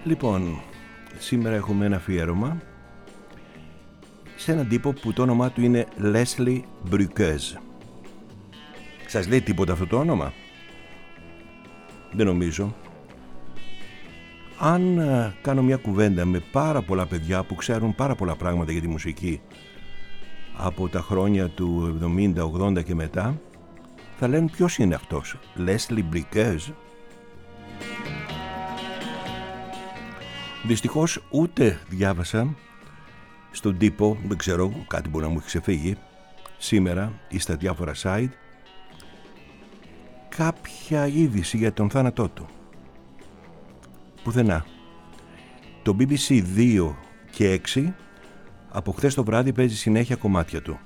Λοιπόν, σήμερα έχουμε ένα αφιέρωμα σε έναν τύπο που το όνομά του είναι Leslie Bricusse. Σας λέει τίποτα αυτό το όνομα? Δεν νομίζω. Αν κάνω μια κουβέντα με πάρα πολλά παιδιά που ξέρουν πάρα πολλά πράγματα για τη μουσική από τα χρόνια του 70-80 και μετά, θα λένε ποιος είναι αυτός, Leslie Bricusse. Δυστυχώς ούτε διάβασα στον τύπο, δεν ξέρω, κάτι μπορεί να μου έχει ξεφύγει σήμερα ή στα διάφορα site, κάποια είδηση για τον θάνατό του. Πουθενά. Το BBC 2 και 6 από χθες το βράδυ παίζει συνέχεια κομμάτια του.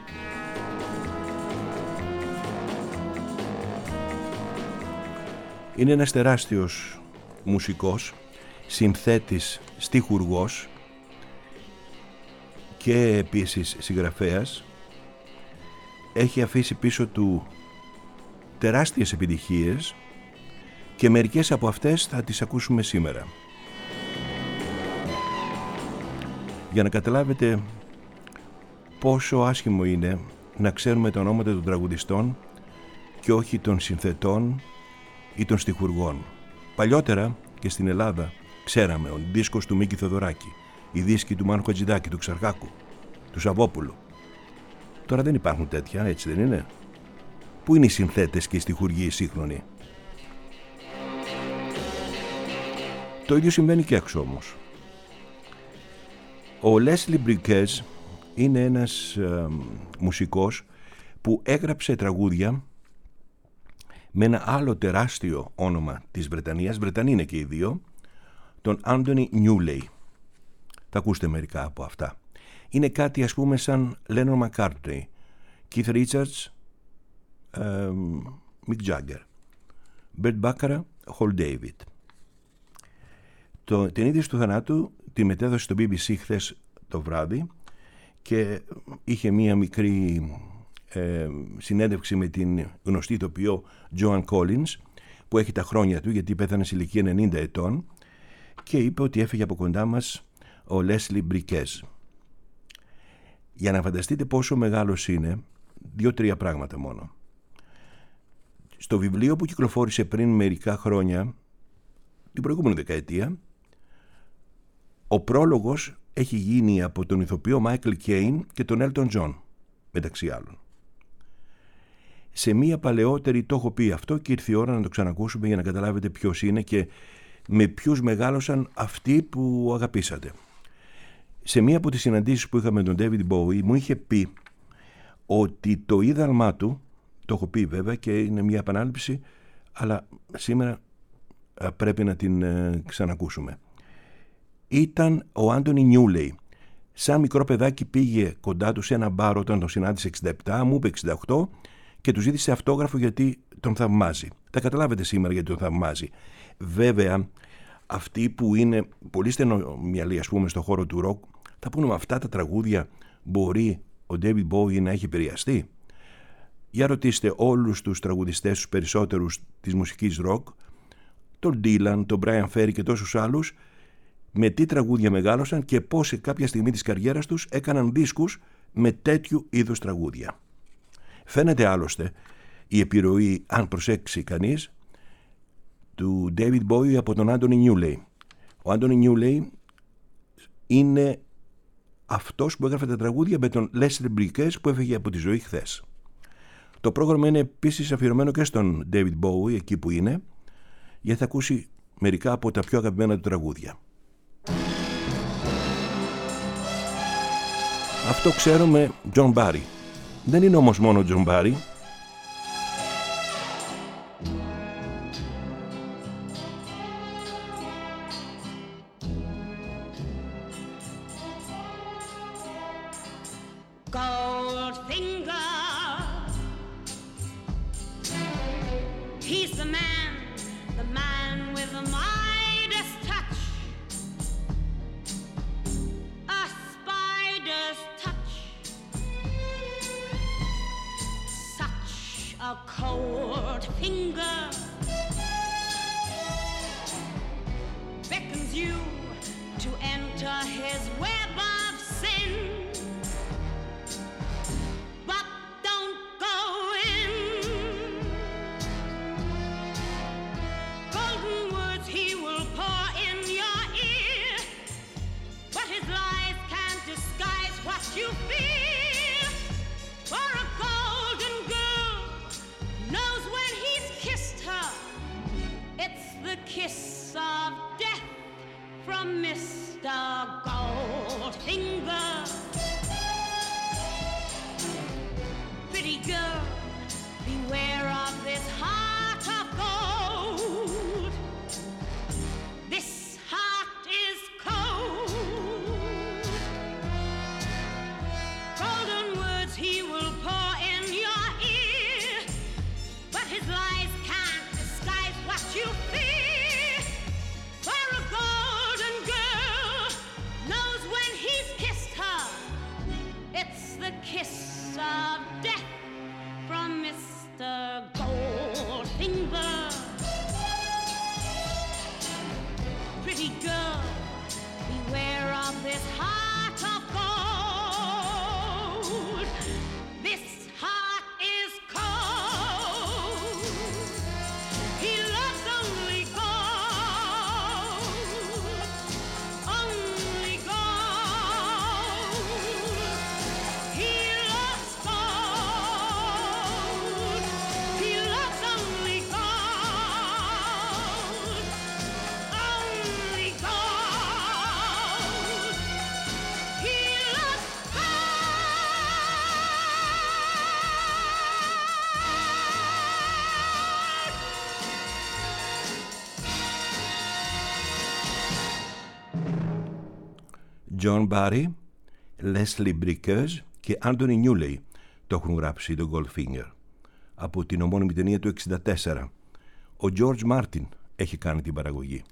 Είναι ένας τεράστιος μουσικός, συνθέτης, στιχουργός και επίσης συγγραφέας. Έχει αφήσει πίσω του τεράστιες επιτυχίες και μερικές από αυτές θα τις ακούσουμε σήμερα. Για να καταλάβετε πόσο άσχημο είναι να ξέρουμε τα ονόματα των τραγουδιστών και όχι των συνθετών ή των στιχουργών. Παλιότερα και στην Ελλάδα ξέραμε ο δίσκος του Μίκη Θοδωράκη, οι δίσκοι του Μάνου Χατζηδάκη, του Ξαρχάκου, του Σαββόπουλου. Τώρα δεν υπάρχουν τέτοια, έτσι δεν είναι? Πού είναι οι συνθέτες και οι στιχουργοί οι σύγχρονοι? Το ίδιο συμβαίνει και έξω όμως. Ο Leslie Bricusse είναι ένας μουσικός που έγραψε τραγούδια με ένα άλλο τεράστιο όνομα της Βρετανίας, Βρετανοί είναι και οι δύο, τον Anthony Newley. Θα ακούσετε μερικά από αυτά. Είναι κάτι ας πούμε σαν Lennon McCartney, Keith Richards, Mick Jagger, Bert Bacharach, Hal David. Την είδηση του θανάτου τη μετέδωσε στο BBC χθες το βράδυ και είχε μία μικρή συνέντευξη με την γνωστή ηθοποιό Joan Collins, που έχει τα χρόνια του γιατί πέθανε σε ηλικία 90 ετών, και είπε ότι έφυγε από κοντά μας ο Leslie Bricusse. Για να φανταστείτε πόσο μεγάλος είναι, 2-3 πράγματα μόνο. Στο βιβλίο που κυκλοφόρησε πριν μερικά χρόνια, την προηγούμενη δεκαετία, ο πρόλογος έχει γίνει από τον ηθοποιό Michael Caine και τον Elton John, μεταξύ άλλων. Σε μία παλαιότερη το έχω πει αυτό και ήρθε η ώρα να το ξανακούσουμε για να καταλάβετε ποιος είναι και με ποιους μεγάλωσαν αυτοί που αγαπήσατε. Σε μία από τις συναντήσεις που είχαμε με τον David Bowie μου είχε πει ότι το ίδαλμά του, το έχω πει βέβαια και είναι μία επανάληψη, αλλά σήμερα πρέπει να την ξανακούσουμε, ήταν ο Anthony Newley. Σαν μικρό παιδάκι πήγε κοντά του σε ένα μπαρ όταν τον συνάντησε 67, μου είπε 68 και του ζήτησε αυτόγραφο γιατί τον θαυμάζει. Θα καταλάβετε σήμερα γιατί τον θαυμάζει. Βέβαια, αυτοί που είναι πολύ στενομυαλοί, ας πούμε, στον χώρο του ροκ, θα πούνε με αυτά τα τραγούδια μπορεί ο David Bowie να έχει επηρεαστεί. Για ρωτήστε όλους τους τραγουδιστές, τους περισσότερους της μουσικής ροκ, τον Dylan, τον Brian Ferry και τόσους άλλους, με τι τραγούδια μεγάλωσαν και πώς σε κάποια στιγμή της καριέρας τους έκαναν δίσκους με τέτοιου είδους τραγούδια. Φαίνεται άλλωστε η επιρροή, αν προσέξει κανείς, του David Bowie από τον Anthony Newley. Ο Anthony Newley είναι αυτός που έγραφε τα τραγούδια με τον Leslie Bricusse που έφυγε από τη ζωή χθες. Το πρόγραμμα είναι επίσης αφιερωμένο και στον David Bowie, εκεί που είναι, γιατί θα ακούσει μερικά από τα πιο αγαπημένα του τραγούδια. Αυτό ξέρουμε John Barry. Δεν είναι όμως μόνο John Barry. You to enter his web of sin. But don't go in. Golden words he will pour in your ear, but his lies can't disguise what you feel. For a golden girl knows when he's kissed her, it's the kiss of death from Mr. Goldfinger. Pretty girl, beware of this heart of gold. This heart is cold. Golden words he will pour in your ear, but his lies can't disguise what you fear. For a golden girl knows when he's kissed her, it's the kiss of death from Mr. Goldfinger. Pretty girl, beware of this heart of gold. This heart is cold. He loves only gold. Only gold. He loves gold. He loves only gold. Only gold. He loves John Barry, Leslie Bricusse και Anthony Newley το έχουν γράψει το Goldfinger από την ομώνυμη ταινία του 1964. Ο George Martin έχει κάνει την παραγωγή.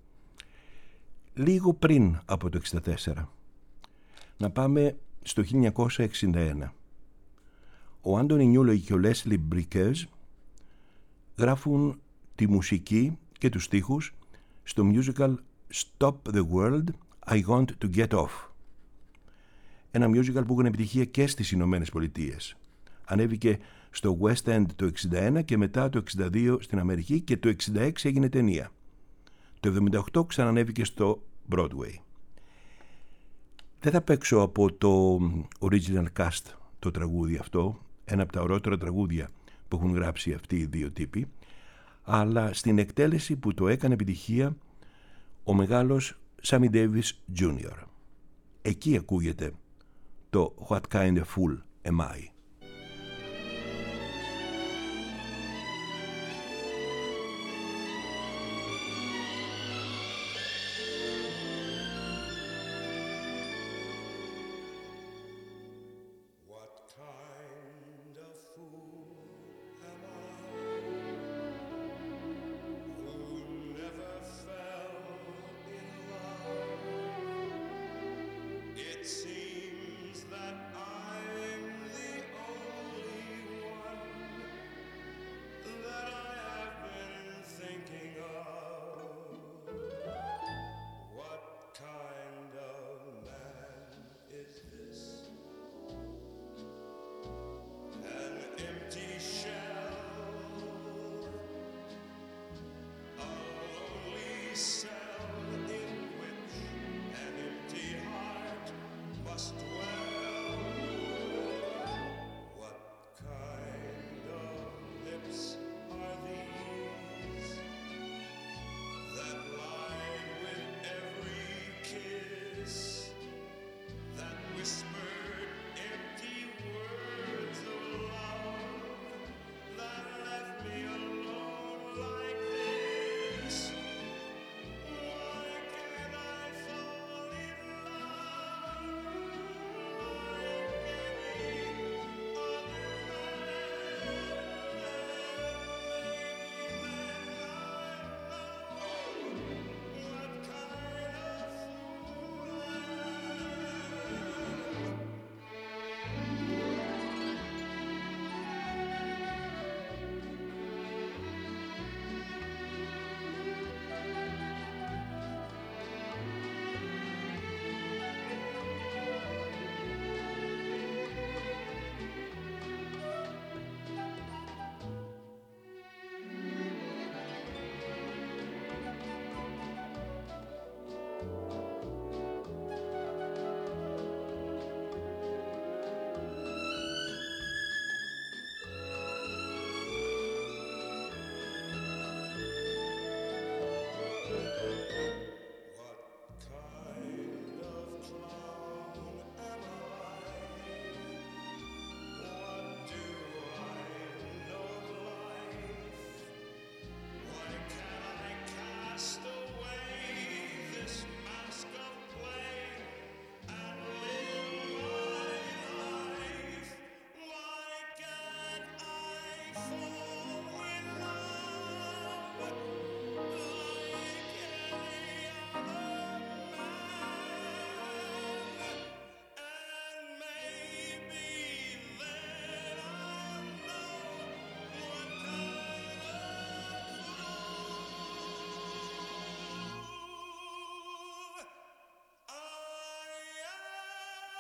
Λίγο πριν από το 1964, να πάμε στο 1961. Ο Anthony Newley και ο Leslie Bricusse γράφουν τη μουσική και τους στίχους στο musical Stop the World, I Want to Get Off. Ένα musical που έκανε επιτυχία και στις Ηνωμένες Πολιτείες. Ανέβηκε στο West End το 1961 και μετά το 1962 στην Αμερική και το 1966 έγινε ταινία. Το 1978 ξανανέβηκε στο Broadway. Δεν θα παίξω από το original cast το τραγούδι αυτό, ένα από τα ωραίτερα τραγούδια που έχουν γράψει αυτοί οι δύο τύποι, αλλά στην εκτέλεση που το έκανε επιτυχία ο μεγάλος Sammy Davis Jr. Εκεί ακούγεται το What Kind of Fool Am I? Cell in which an empty heart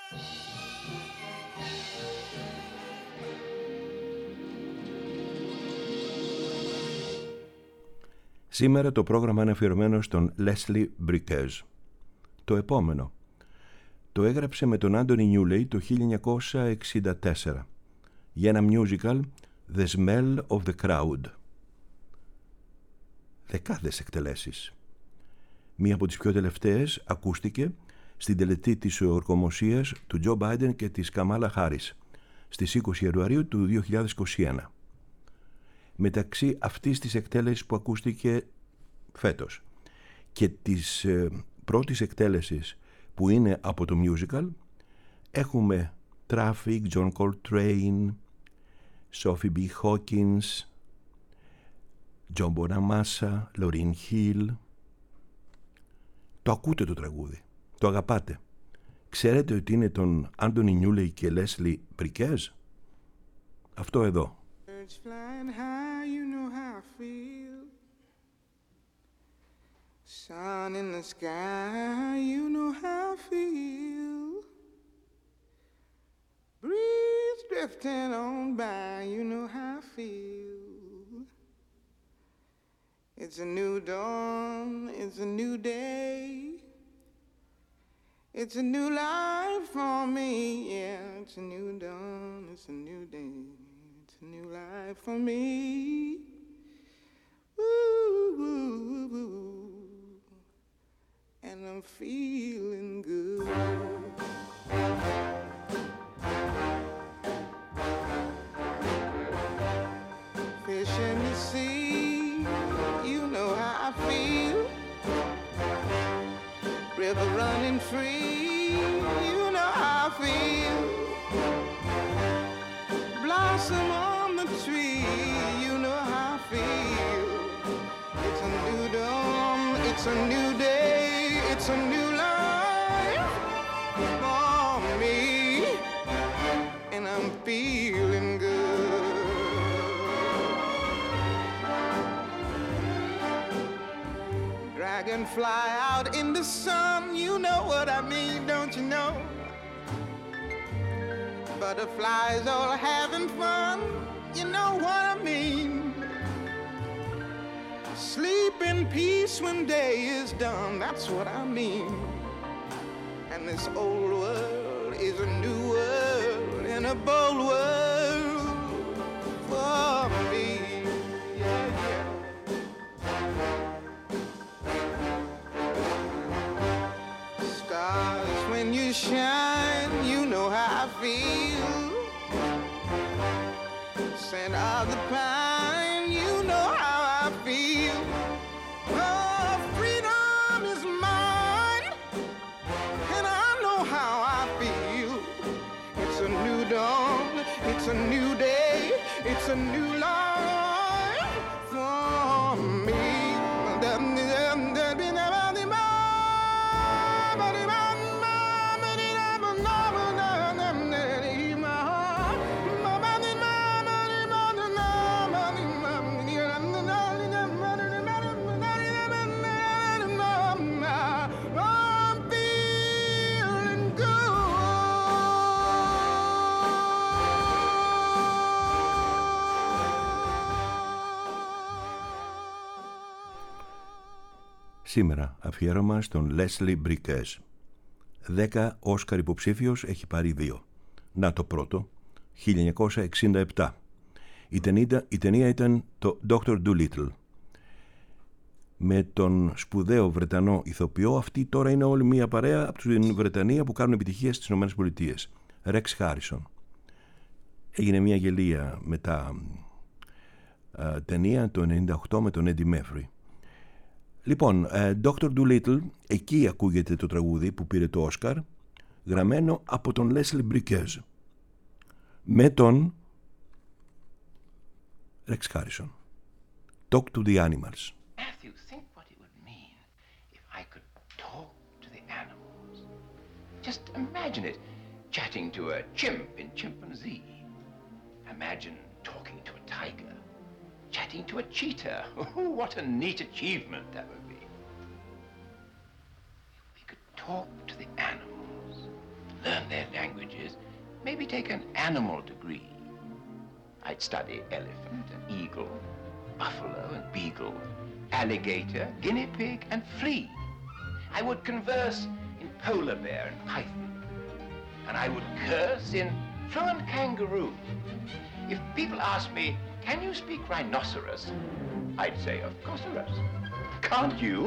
Σήμερα το πρόγραμμα είναι αφιερωμένο στον Leslie Bricusse. Το επόμενο το έγραψε με τον Άντονι Νιούλεϊ το 1964 για ένα musical The Smell of the Crowd. Δεκάδες εκτελέσεις. Μία από τις πιο τελευταίες ακούστηκε στην τελετή της ορκομοσίας του Τζο Μπάιντεν και της Καμάλα Χάρις στις 20 Ιανουαρίου του 2021. Μεταξύ αυτής της εκτέλεσης που ακούστηκε φέτος και της πρώτης εκτέλεσης που είναι από το musical έχουμε Traffic, John Coltrane, Sophie B. Hawkins, John Bonamassa, Lauryn Hill. Το ακούτε το τραγούδι, το αγαπάτε. Ξέρετε ότι είναι των Άντονι Νιούλεϊ και Leslie Bricusse? Αυτό εδώ. Flying high, you know how I feel. Sun in the sky, you know how I feel. Breeze drifting on by, you know how I feel. It's a new dawn, it's a new day. It's a new life for me, yeah. It's a new dawn, it's a new day. It's a new life for me. Ooh, ooh, ooh. And I'm feeling good. Fish in the sea, you know how I feel. River running free, you know how I feel. Blossom on the tree, you know how I feel. It's a new dawn, it's a new day, it's a new life for me, and I'm feeling good. Dragonfly out in the sun, you know what I mean, don't you know? Butterflies all having fun, you know what I mean. Sleep in peace when day is done, that's what I mean. And this old world is a new world and a bold world for me. Yeah, yeah. Stars, when you shine, you know how I feel. Scent of the pine, you know how I feel. Oh, freedom is mine, and I know how I feel. It's a new dawn, it's a new day, it's a new life for me. Σήμερα αφιέρωμα στον Leslie Bricusse. 10 Όσκαρ υποψήφιος, έχει πάρει 2. Να το πρώτο, 1967. Η ταινία ήταν το Dr. Dolittle. Με τον σπουδαίο Βρετανό ηθοποιό, αυτή τώρα είναι όλη μια παρέα από την Βρετανία που κάνουν επιτυχία στις ΗΠΑ. Rex Harrison. Έγινε μια γελία μετά ταινία το 1998 με τον Eddie Murphy. Λοιπόν, Dr. Dolittle, εκεί ακούγεται το τραγούδι που πήρε το Όσκαρ, γραμμένο από τον Leslie Bricusse με τον Rex Harrison. Talk to the Animals. Matthew, think what it would mean if I could talk to the animals. Just imagine it, chatting to a chimp in chimpanzee. Imagine talking to a tiger. Chatting to a cheetah. Oh, what a neat achievement that would be. If we could talk to the animals learn their languages, maybe take an animal degree. I'd study elephant and eagle, buffalo and beagle, alligator, guinea pig and flea. I would converse in polar bear and python, and I would curse in fluent kangaroo. If people asked me, can you speak rhinoceros? I'd say, of course, can't you?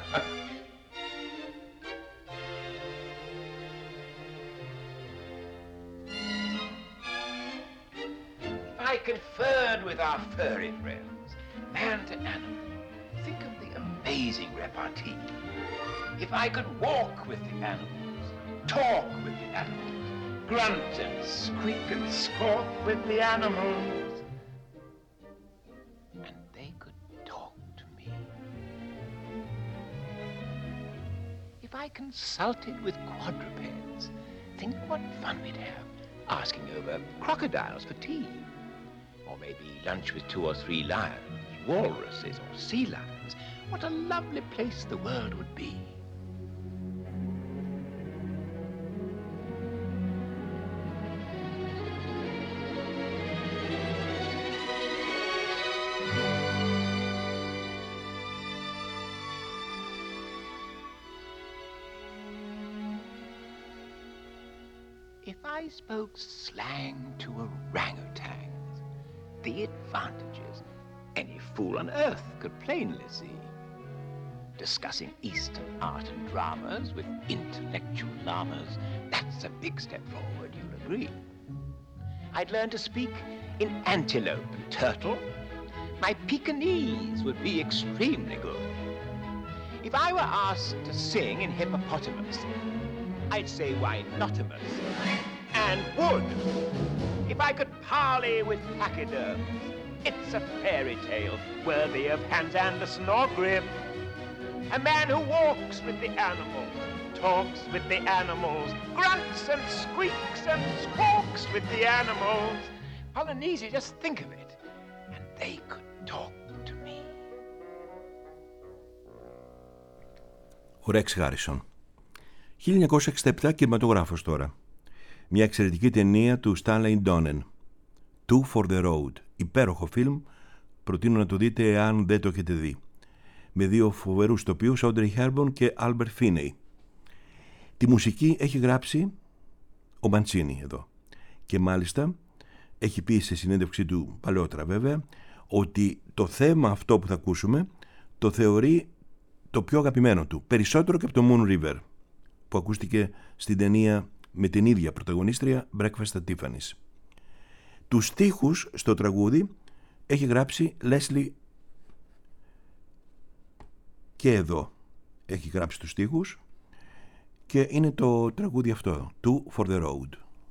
I conferred with our furry friends, man to animal. Think of the amazing repartee. If I could walk with the animals, talk with the animals, grunt and squeak and squawk with the animals, and they could talk to me. If I consulted with quadrupeds, think what fun we'd have, asking over crocodiles for tea. Or maybe lunch with 2 or 3 lions, walruses, or sea lions. What a lovely place the world would be. If I spoke slang to orangutans, the advantages any fool on earth could plainly see. Discussing Eastern art and dramas with intellectual llamas, that's a big step forward, you'll agree. I'd learn to speak in antelope and turtle. My Pekingese would be extremely good. If I were asked to sing in hippopotamus, I'd say why notamus, and would. If I could parley with pachyderms, it's a fairy tale worthy of Hans Andersen or Grimm. A man who walks with the animals, talks with the animals, grunts and squeaks and squawks with the animals. Polynesia, just think of it. And they could talk to me. Ο Ρεξ Χάρισον. 1967 κινηματογράφος τώρα. Μια εξαιρετική ταινία του Stanley Donen. Two for the Road. Υπέροχο φιλμ. Προτείνω να το δείτε εάν δεν το έχετε δει. Με 2 φοβερούς τοπίους, Audrey Hepburn και Albert Finney. Τη μουσική έχει γράψει ο Μαντσίνι εδώ. Και μάλιστα έχει πει σε συνέντευξή του παλαιότερα βέβαια ότι το θέμα αυτό που θα ακούσουμε το θεωρεί το πιο αγαπημένο του. Περισσότερο και από το Moon River που ακούστηκε στην ταινία με την ίδια πρωταγωνίστρια Breakfast at Tiffany's. Τους στίχους στο τραγούδι έχει γράψει Leslie, και εδώ έχει γράψει τους στίχους, και είναι το τραγούδι αυτό, Two for the Road.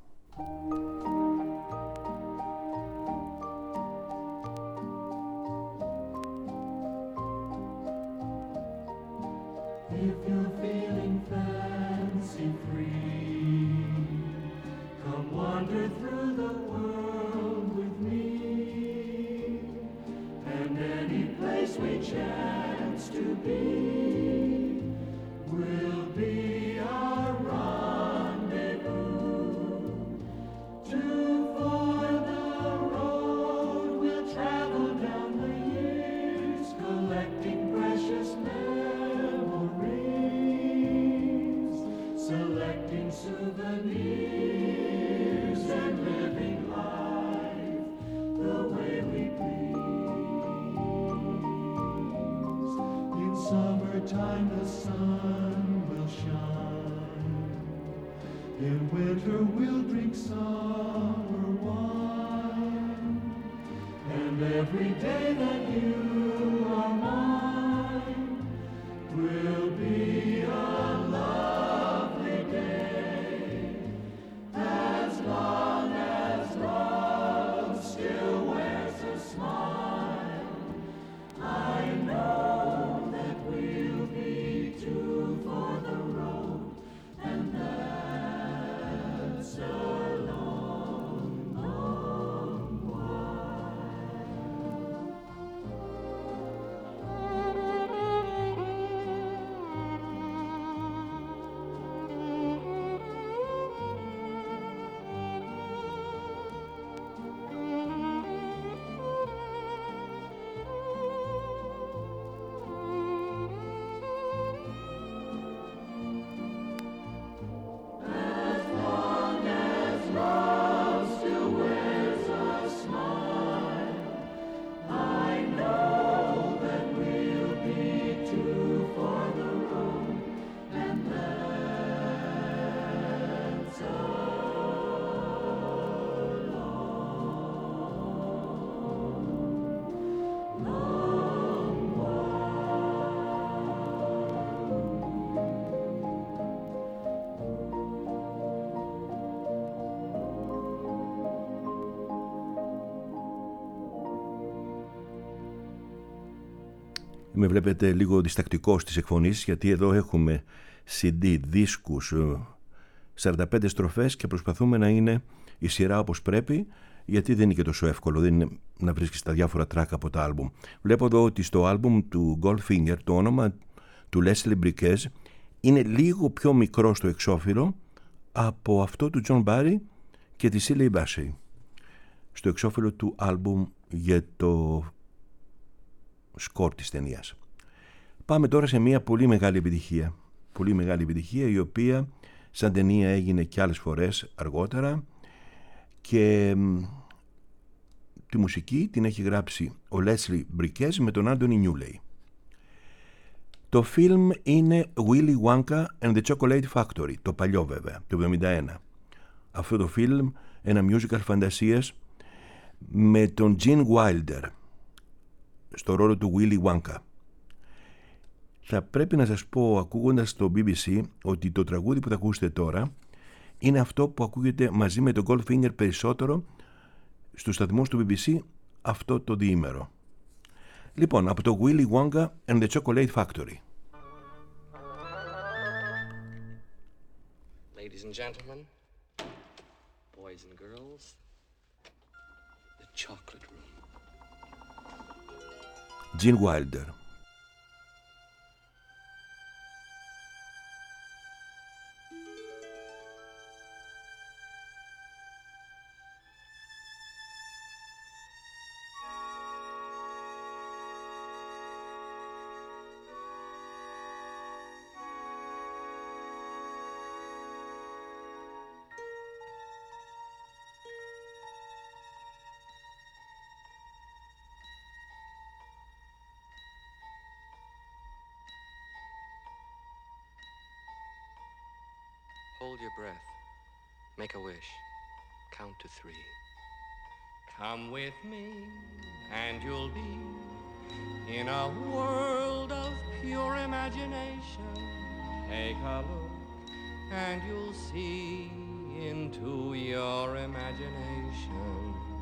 If you're feeling fancy free, come wander through the world with me, and any place we chance to be will be our rendezvous. Two for the road, we'll travel down the years, collecting precious memories, selecting souvenirs and living life the way we please. In summertime the sun will shine, in winter we'll drink summer wine, and every day that you are mine will be a lovely day, as long as love still wears a smile. I know that we'll be two for the road, and that's a long, long while. Με βλέπετε λίγο διστακτικό στις εκφωνήσεις, γιατί εδώ έχουμε CD, δίσκους, 45 στροφές και προσπαθούμε να είναι η σειρά όπως πρέπει, γιατί δεν είναι και τόσο εύκολο, δεν είναι να βρίσκεις τα διάφορα track από τα άλμπουμ. Βλέπω εδώ ότι στο άλμπουμ του Goldfinger το όνομα του Leslie Briquez είναι λίγο πιο μικρό στο εξώφυλλο από αυτό του John Barry και τη Shirley Bassey στο εξώφυλλο του άλμπουμ για το σκορ της ταινίας. Πάμε τώρα σε μια πολύ μεγάλη επιτυχία, η οποία σαν ταινία έγινε και άλλες φορές αργότερα, και τη μουσική την έχει γράψει ο Leslie Briquez με τον Anthony Newley. Το φιλμ είναι Willy Wonka and the Chocolate Factory, το παλιό βέβαια, το 1971. Αυτό το φιλμ, ένα musical φαντασίας με τον Gene Wilder στο ρόλο του Willy Wonka. Θα πρέπει να σας πω, ακούγοντας το BBC, ότι το τραγούδι που θα ακούσετε τώρα είναι αυτό που ακούγεται μαζί με τον Goldfinger περισσότερο στους σταθμούς του BBC αυτό το διήμερο. Λοιπόν, από το Willy Wonka and the Chocolate Factory. Ladies and gentlemen, boys and girls, the chocolate room. Gene Wilder. Hold your breath. Make a wish. Count to 3. Come with me and you'll be in a world of pure imagination. Take a look and you'll see into your imagination.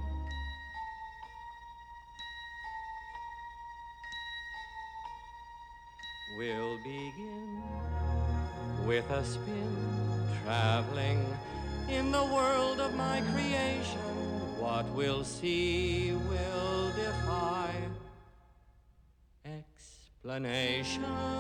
We'll begin with a spin, traveling in the world of my creation. What we'll see will defy explanation.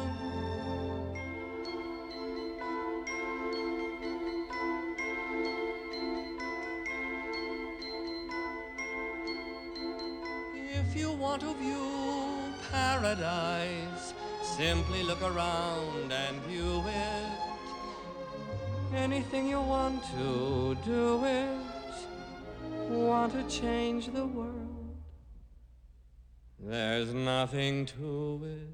If you want to view paradise, simply look around and view it. Anything you want to, do it. Want to change the world? There's nothing to it.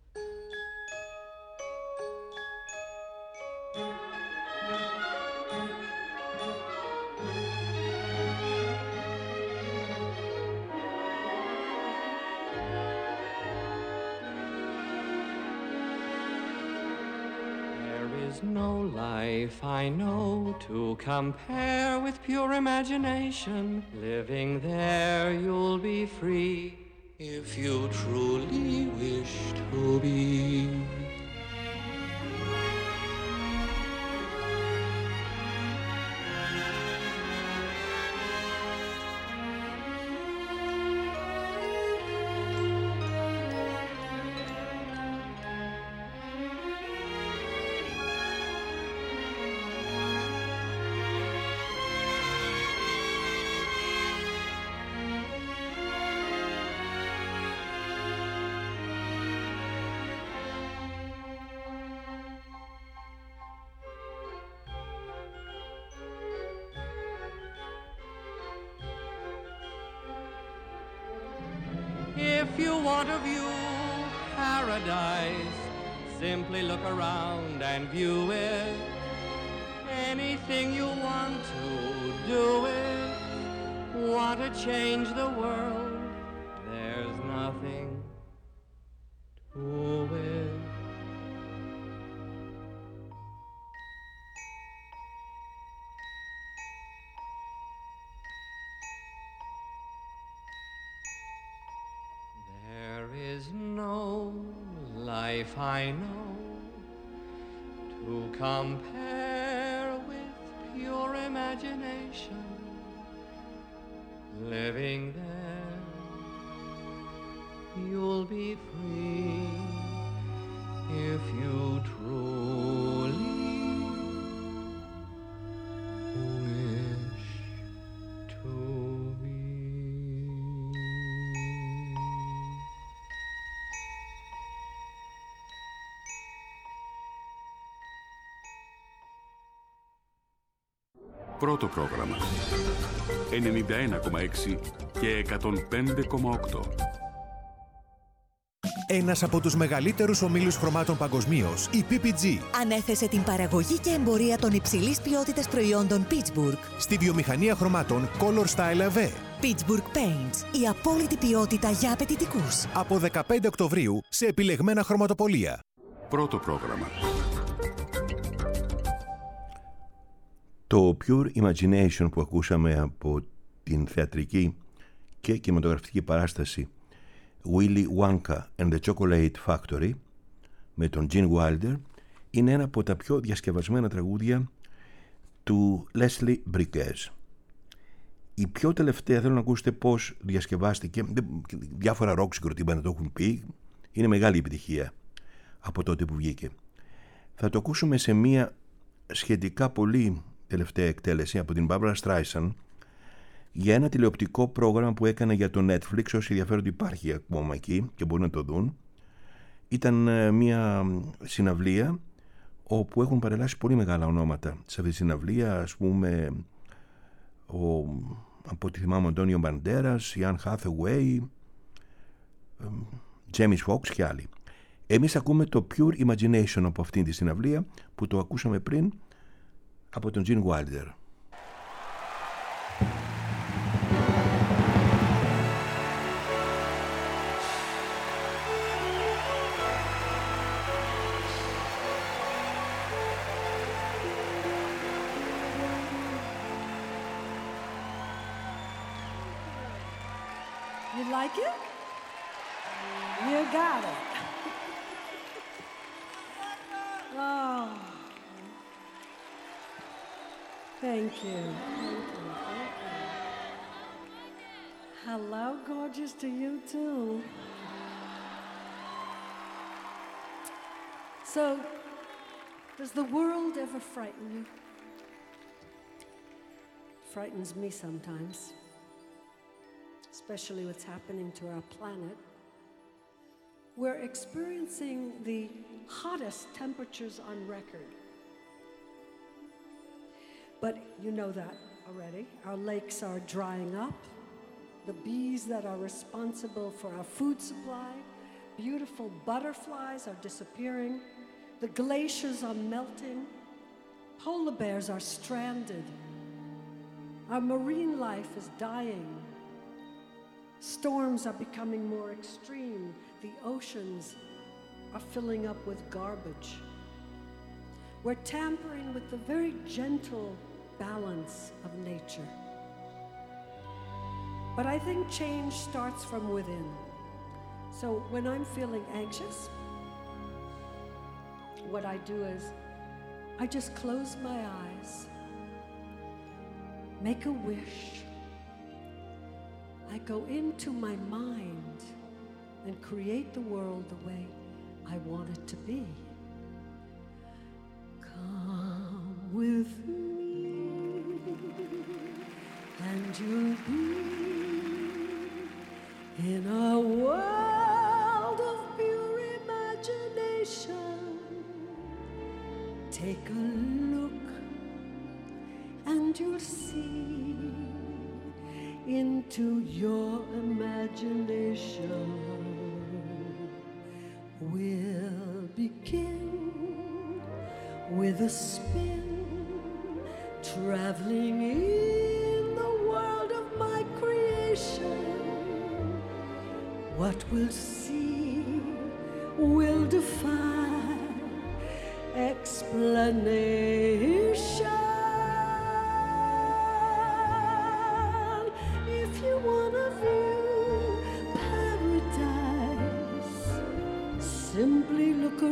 No life I know to compare with pure imagination. Living there you'll be free if you truly wish to be. If you want to view paradise, simply look around and view it. Anything you want to, do it. Want to change the world? There's nothing to it. There is no life I know to compare with pure imagination. Living there, you'll be free if you truly wish to be. Πρώτο πρόγραμμα 91,6 και 105,8. Ένας από τους μεγαλύτερους ομίλους χρωμάτων παγκοσμίως, η PPG, ανέθεσε την παραγωγή και εμπορία των υψηλής ποιότητας προϊόντων Pittsburgh στη βιομηχανία χρωμάτων Color Style AV. Pittsburgh Paints, η απόλυτη ποιότητα για απαιτητικούς. Από 15 Οκτωβρίου σε επιλεγμένα χρωματοπωλεία. Πρώτο πρόγραμμα. Το Pure Imagination που ακούσαμε από την θεατρική και κινηματογραφική παράσταση Willy Wonka and the Chocolate Factory με τον Gene Wilder είναι ένα από τα πιο διασκευασμένα τραγούδια του Leslie Bricusse. Η πιο τελευταία, θέλω να ακούσετε πώς διασκευάστηκε, διάφορα rock συγκροτήματα το έχουν πει, είναι μεγάλη επιτυχία από τότε που βγήκε. Θα το ακούσουμε σε μια σχετικά πολύ τελευταία εκτέλεση από την Barbara Streisand για ένα τηλεοπτικό πρόγραμμα που έκανε για το Netflix. Όσοι ενδιαφέρονται, υπάρχει ακόμα εκεί και μπορούν να το δουν. Ήταν μια συναυλία όπου έχουν παρελάσει πολύ μεγάλα ονόματα σε αυτή τη συναυλία, ας πούμε από ό,τι θυμάμαι, Αντώνιο Μπαντέρας, Ιαν Χάθεουέι, Τζέμις Φόξ και άλλοι. Εμείς ακούμε το Pure Imagination από αυτήν τη συναυλία που το ακούσαμε πριν από τον Gene Wilder. You like it? You got it. Oh. Thank you. Thank you. Thank you. Hello, gorgeous, to you too. So, does the world ever frighten you? Frightens me sometimes, especially what's happening to our planet. We're experiencing the hottest temperatures on record. But you know that already. Our lakes are drying up. The bees that are responsible for our food supply, beautiful butterflies are disappearing. The glaciers are melting. Polar bears are stranded. Our marine life is dying. Storms are becoming more extreme. The oceans are filling up with garbage. We're tampering with the very gentle balance of nature. But I think change starts from within. So when I'm feeling anxious, what I do is I just close my eyes, make a wish. I go into my mind and create the world the way I want it to be. Come with me, and you'll be in a world of pure imagination. Take a look, and you'll see into your imagination. We'll begin with a spin, traveling in the world of my creation. What we'll see will defy explanation. If you wanna view paradise, simply look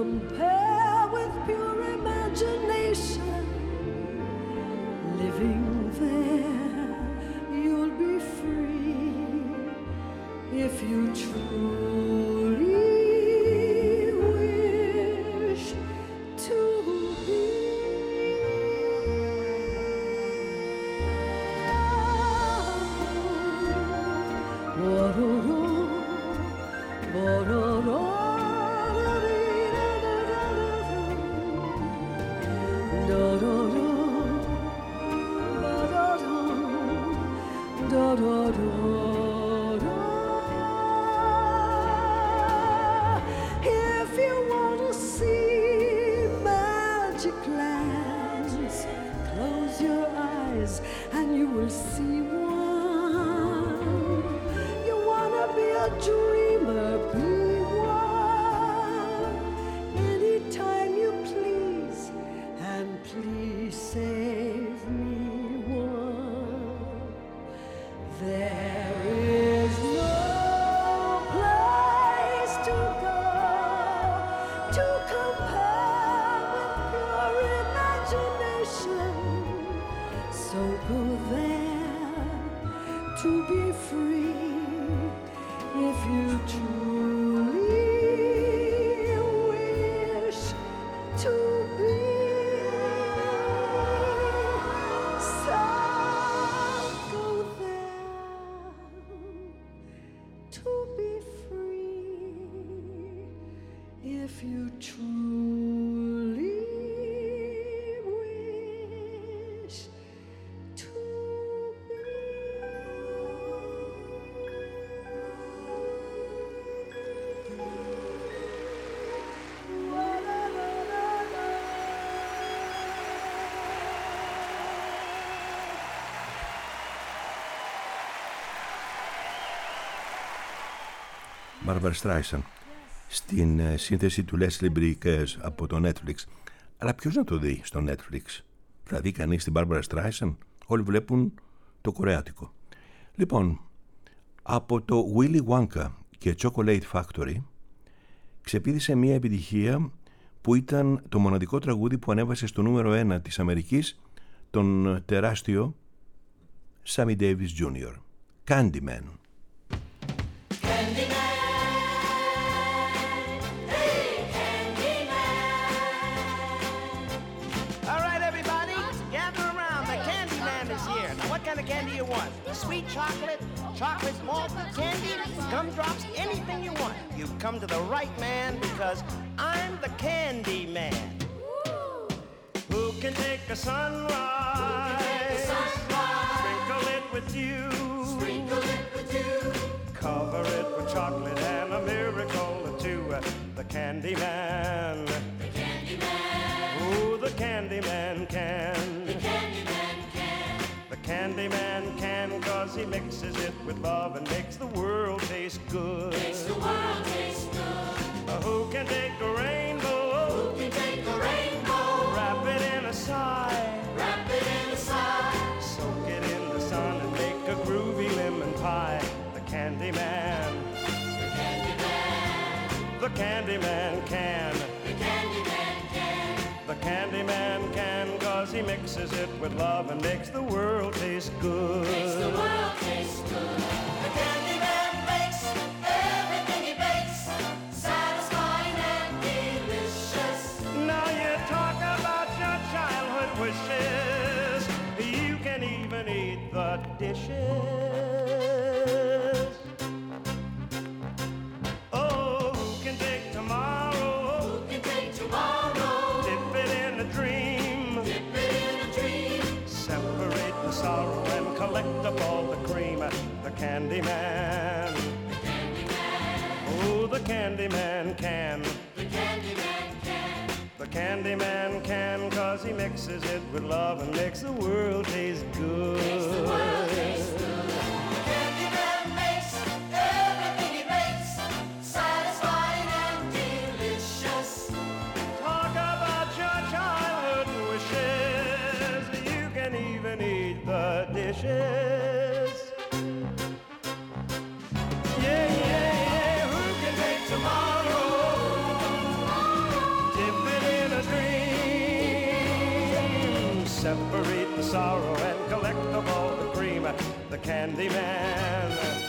compare with pure imagination. Living there, you'll be free if you truly wish to be. If you want to see magic lands, close your eyes and you will see one. You want to be a dreamer, be one. Anytime you please, and please save me one. There is no place to go to compare with pure imagination. So go there to be free if you truly wish to be. So go there to be free if you truly wish to be. Barbra Streisand στην σύνθεση του Leslie Bricusse από το Netflix. Αλλά ποιος να το δει στο Netflix? Θα δει κανείς την Barbra Streisand? Όλοι βλέπουν το κορεάτικο. Λοιπόν, από το Willy Wonka και Chocolate Factory ξεπήδησε μια επιτυχία που ήταν το μοναδικό τραγούδι που ανέβασε στο νούμερο 1 της Αμερικής τον τεράστιο Sammy Davis Jr. Candyman. Candy you want? Sweet chocolate, chocolate malted candy, gumdrops, anything you want. You've come to the right man because I'm the Candy Man. Who can take a sunrise, sprinkle it with dew, cover it with chocolate and a miracle or two. The Candy Man, ooh, the Candy Man can. Candyman can, 'cause he mixes it with love and makes the world taste good. Makes the world taste good. Who can take a rainbow? Who can take a rainbow? Wrap it in a sigh. Wrap it in a sigh. Soak it in the sun and make a groovy lemon pie. The Candyman. The Candyman. The Candyman can. The Candyman can. The Candyman can, 'cause he mixes it with love and makes the world taste good. Makes the world taste good. The Candyman makes everything he bakes satisfying and delicious. Now you talk about your childhood wishes. You can even eat the dishes. Oh, who can take tomorrow? Who can take tomorrow? Dip it in a dream. Dip it in a dream. Separate the sorrow and collect up all the cream. The Candyman. The Candyman. Oh, the Candyman can. The Candyman can. The Candyman can, 'cause he mixes it with love and makes the world taste good. Makes the world taste good. The Candyman makes everything he makes satisfying and delicious. Talk about your childhood wishes. You can even eat the dishes. Yeah, yeah, yeah. Who can take tomorrow? Candyman.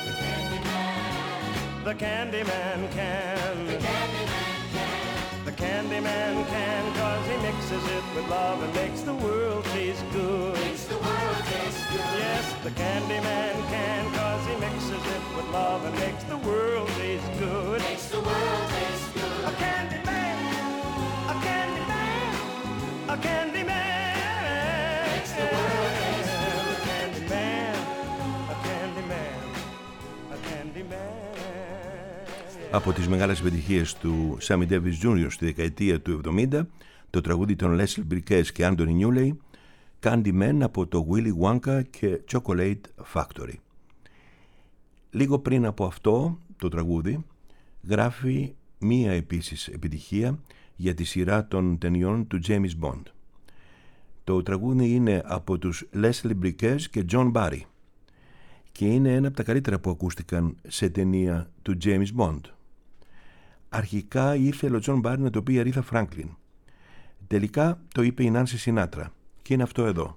The Candyman can. The Candyman can, 'cause he mixes it with love and makes the world taste good. Yes, the Candyman can, 'cause he mixes it with love and makes the world taste good. A Candyman, a Candyman, a Candyman. Makes the world taste good. A Candyman, a Candyman, a Candyman. Από τις μεγάλες επιτυχίες του Sammy Davis Jr. στη δεκαετία του 70, το τραγούδι των Leslie Briquez και Anthony Newley, Candyman από το Willy Wonka και Chocolate Factory. Λίγο πριν από αυτό το τραγούδι γράφει μία επίσης επιτυχία για τη σειρά των ταινιών του James Bond. Το τραγούδι είναι από τους Leslie Briquez και John Barry και είναι ένα από τα καλύτερα που ακούστηκαν σε ταινία του James Bond. Αρχικά ήθελε ο John Barry να το πει η Aretha Franklin. Τελικά το είπε η Nancy Sinatra και είναι αυτό εδώ.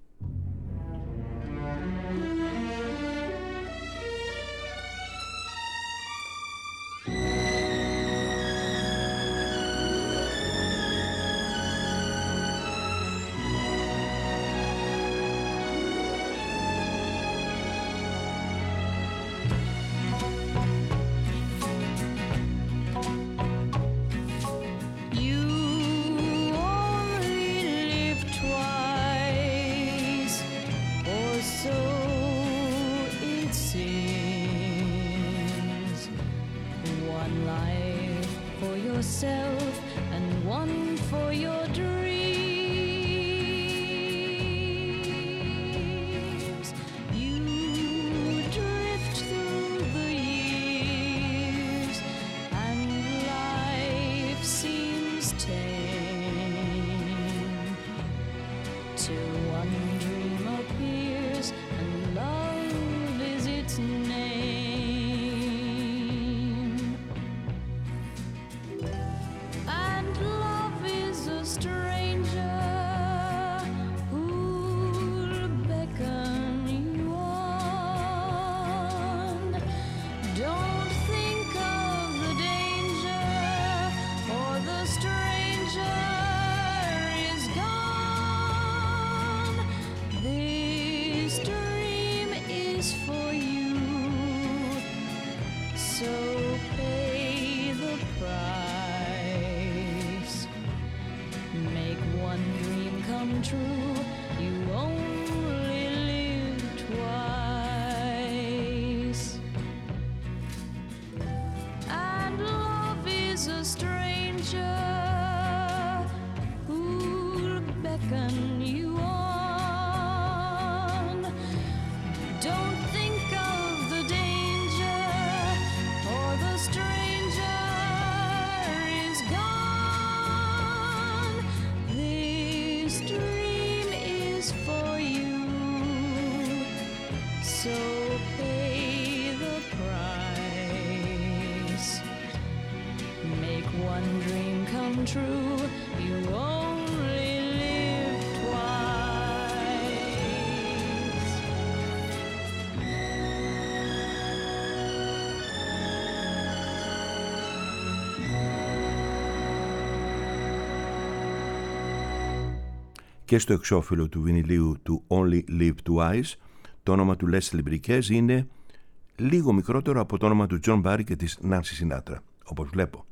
Και στο εξώφυλλο του βινιλίου του Only Live Twice το όνομα του Leslie Briquez είναι λίγο μικρότερο από το όνομα του John Barry και της Nancy Sinatra, όπως βλέπω.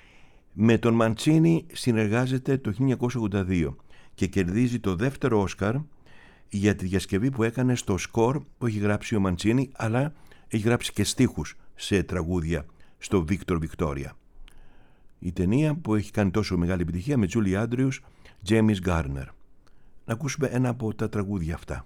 Με τον Mancini συνεργάζεται το 1982 και κερδίζει το δεύτερο Όσκαρ για τη διασκευή που έκανε στο σκορ που έχει γράψει ο Mancini, αλλά έχει γράψει και στίχους σε τραγούδια στο Victor Victoria. Η ταινία που έχει κάνει τόσο μεγάλη επιτυχία με Julie Andrews, James Garner. Να ακούσουμε ένα από τα τραγούδια αυτά.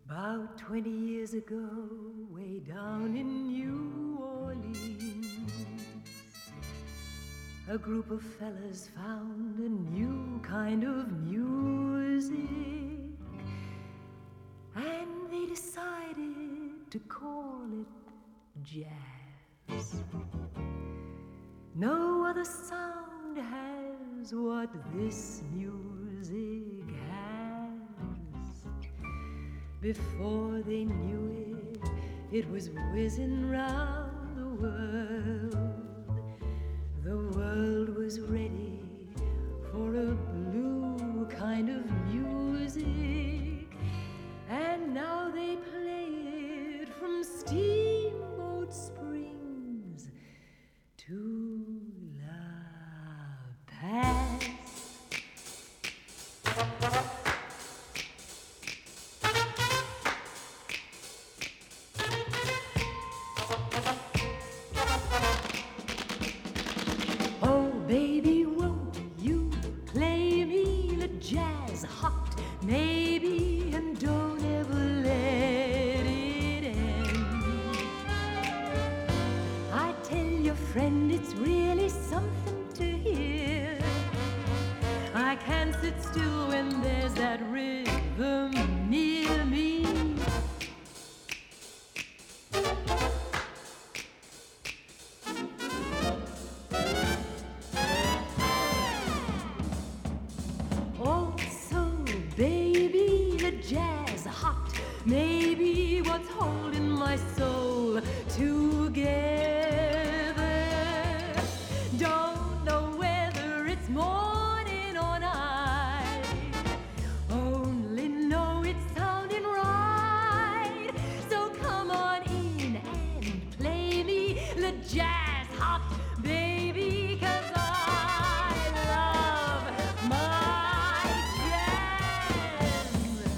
About 20 years ago, way down in New Orleans, a group of fellas found a new kind of music, and they decided to call it jazz. No other sound has what this music has. Before they knew it, it was whizzing round the world. The world was ready for a blue kind of music, and now they play it from Steamboat Springs to La Paz. Baby, won't you play me the jazz hot, maybe, and don't ever let it end. I tell your friend it's really something to hear. I can't sit still when there's that rhythm near me. Jazz hot, maybe what's holding my soul together. Don't know whether it's morning or night, only know it's sounding right. So come on in and play me the jazz hot, baby, 'cause I love my jazz.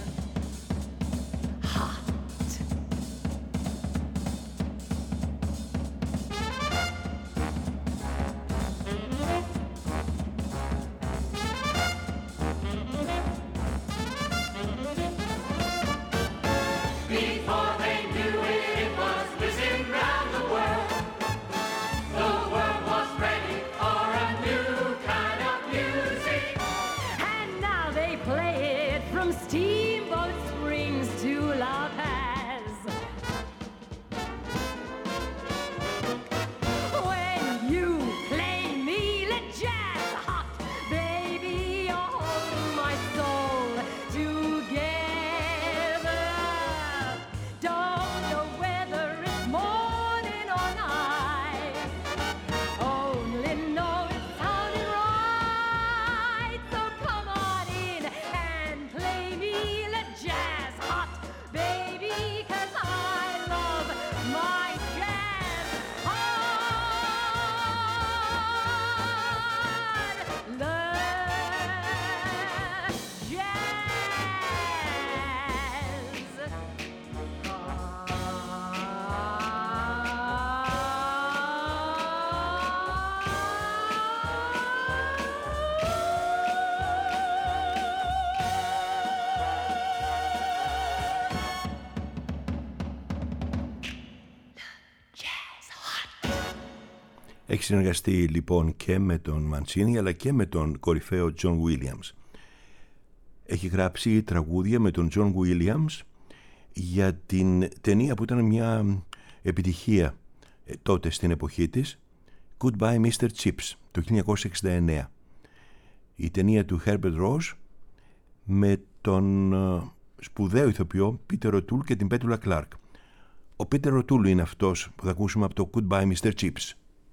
Before they knew it, it was whizzing round the world. The world was ready for a new kind of music. And now they play it from Steamboat Springs to La Paz. When you play me the jazz hot, baby, you're holding my soul together. Don't know whether it's morning or night, only know it's sounding right. So come on in and play me the jazz hot, baby, 'cause I love my jazz hot. The Έχει συνεργαστεί λοιπόν και με τον Μαντσίνι αλλά και με τον κορυφαίο John Williams. Έχει γράψει τραγούδια με τον John Williams για την ταινία που ήταν μια επιτυχία τότε στην εποχή της, Goodbye Mr. Chips, το 1969. Η ταινία του Herbert Ross με τον σπουδαίο ηθοποιό Peter O'Toole και την Petula Clark. Ο Peter O'Toole είναι αυτός που θα ακούσουμε από το Goodbye Mr. Chips.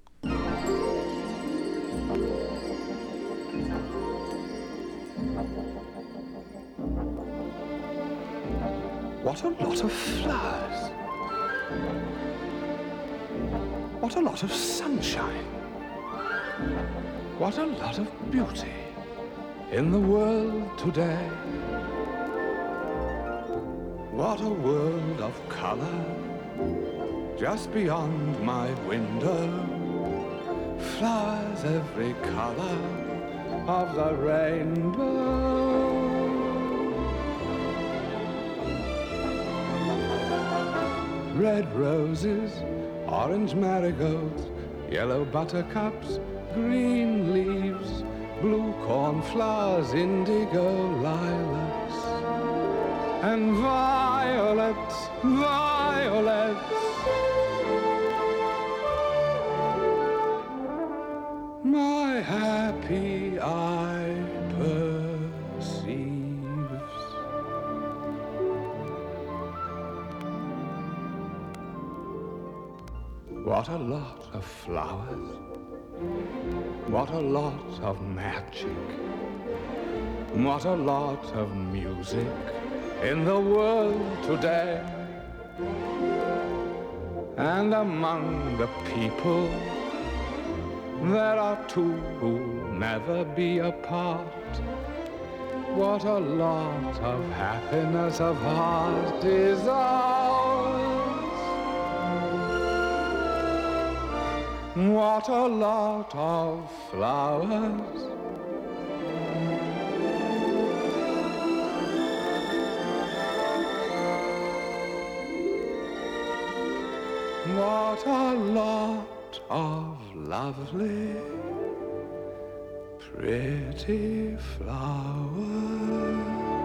What a lot of flowers. What a lot of sunshine. What a lot of beauty in the world today. What a world of color just beyond my window. Flowers every color of the rainbow. red roses, orange marigolds, yellow buttercups, green leaves, blue cornflowers, indigo lilacs, and violets, violets. My happy eye perceives. What a lot of flowers. What a lot of magic. What a lot of music in the world today. And among the people, there are two who'll never be apart. What a lot of happiness of heart is ours. What a lot of flowers. What a lot of lovely, pretty flowers.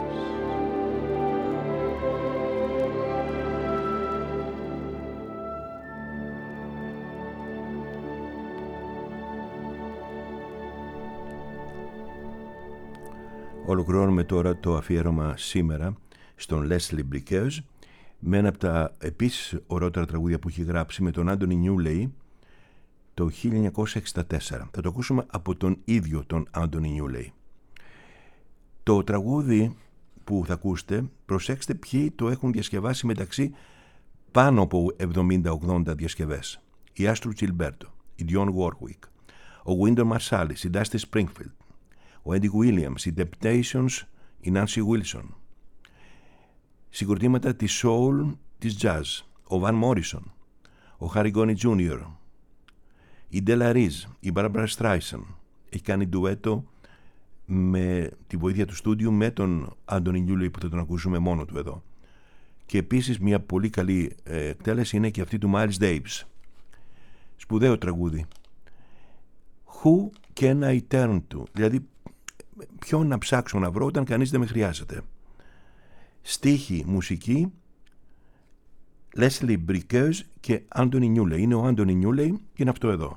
Ολοκληρώνουμε τώρα το αφιέρωμα σήμερα στον Leslie Bricusse με ένα από τα επίσης ωραίτερα τραγούδια που έχει γράψει με τον Άντονι Νιούλεϊ το 1964. Θα το ακούσουμε από τον ίδιο τον Άντονι Νιούλεϊ. Το τραγούδι που θα ακούσετε, προσέξτε ποιοι το έχουν διασκευάσει μεταξύ πάνω από 70-80 διασκευές. Η Άστρου Τσιλμπέρτο, η Dionne Warwick, ο Wynton Marsalis, η Dusty Springfield, ο Eddie Williams, οι Temptations, η Nancy Wilson, συγκροτήματα της soul, της jazz, ο Van Morrison, ο Harry Connick Jr., η Della Reese, η Barbara Streisand. Έχει κάνει ντουέτο με τη βοήθεια του στούντιου με τον Άντονι Νιούλεϊ που θα τον ακούσουμε μόνο του εδώ. Και επίσης μια πολύ καλή εκτέλεση είναι και αυτή του Miles Davis. Σπουδαίο τραγούδι. Who can I turn to? Δηλαδή ποιον να ψάξω να βρω όταν κανείς δεν με χρειάζεται. Στίχη, μουσική, Leslie Bricusse και Άντονι Νιούλεϊ. Είναι ο Άντονι Νιούλεϊ και είναι αυτό εδώ.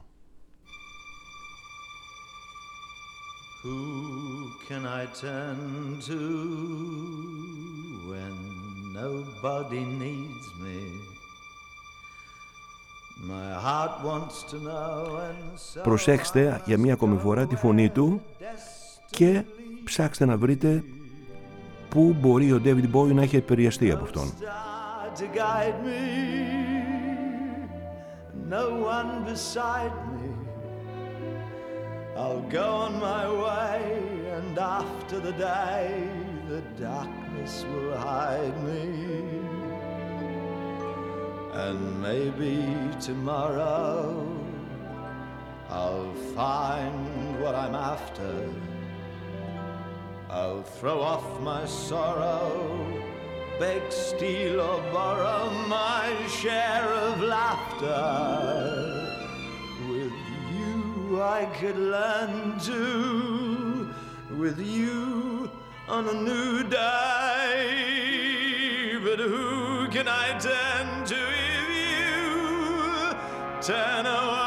Who can I turn to when nobody needs me? My heart wants to know and so Προσέξτε για μία ακόμη φορά τη φωνή του και ψάξτε να βρείτε πού μπορεί ο David Bowie να έχει επηρεαστεί από αυτόν. to guide me, no one beside me. I'll go on my way, and after the day, the darkness will hide me. And maybe tomorrow I'll find what I'm after. I'll throw off my sorrow, beg, steal or borrow my share of laughter. With you I could learn to, with you on a new day. But who can I turn to if you turn away?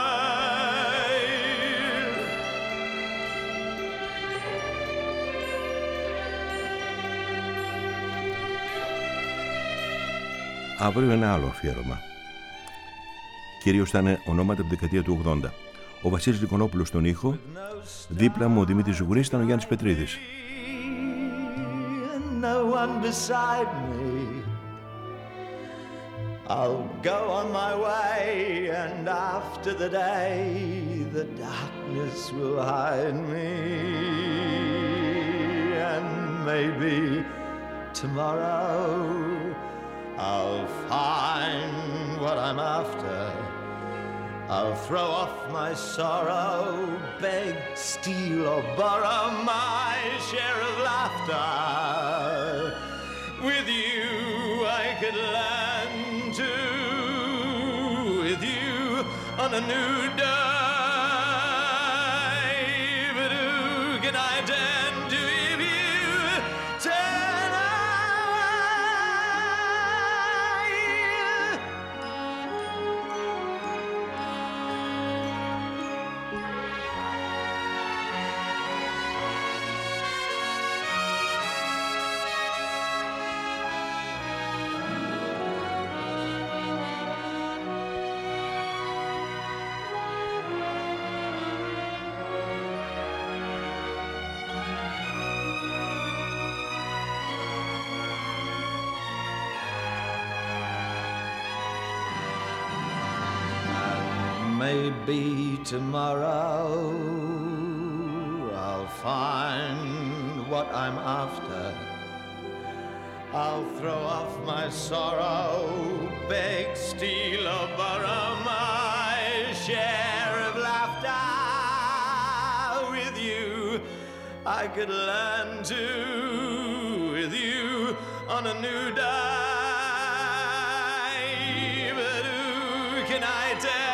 Αύριο ένα άλλο αφιέρωμα. Κυρίως θα είναι ονόματα από τη δεκαετία του 80. Ο Βασίλης Λικονόπουλος στον ήχο, δίπλα μου ο Δημήτρης Ζουγουρής, ήταν ο Γιάννης Πετρίδης. No one beside me. I'll go on my way, and after the day, the darkness will hide me. And maybe tomorrow I'll find what I'm after. I'll throw off my sorrow, beg, steal or borrow my share of laughter. With you I could learn to on a new day. But who can I turn to if you turn maybe tomorrow I'll find what I'm after. I'll throw off my sorrow, beg, steal, or borrow my share of laughter. With you, I could learn to, with you, on a new day. But who can I tell?